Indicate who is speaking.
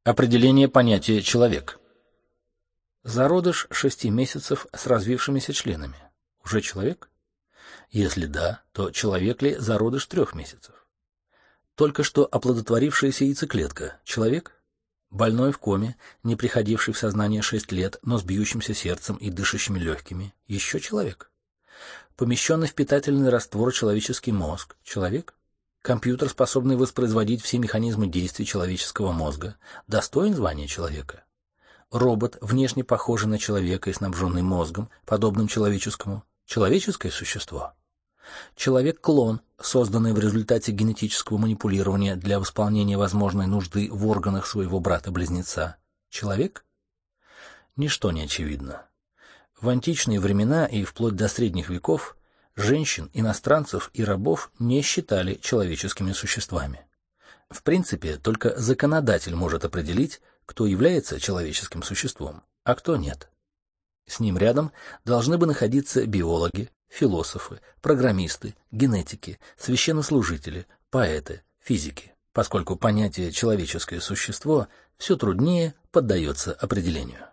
Speaker 1: Определение понятия «человек». Зародыш 6 месяцев с развившимися членами. Уже человек? Если да, то человек ли зародыш 3 месяцев? Только что оплодотворившаяся яйцеклетка. Человек? Больной в коме, не приходивший в сознание 6 лет, но с бьющимся сердцем и дышащими легкими. Еще человек? Помещенный в питательный раствор человеческий мозг. Человек? Компьютер, способный воспроизводить все механизмы действий человеческого мозга, достоин звания человека? Робот, внешне похожий на человека и снабженный мозгом, подобным человеческому, человеческое существо? Человек-клон, созданный в результате генетического манипулирования для восполнения возможной нужды в органах своего брата-близнеца, человек? Ничто не очевидно. В античные времена и вплоть до средних веков женщин, иностранцев и рабов не считали человеческими существами. В принципе, только законодатель может определить, кто является человеческим существом, а кто нет. С ним рядом должны бы находиться биологи, философы, программисты, генетики, священнослужители, поэты, физики, поскольку понятие «человеческое существо» все труднее поддается определению.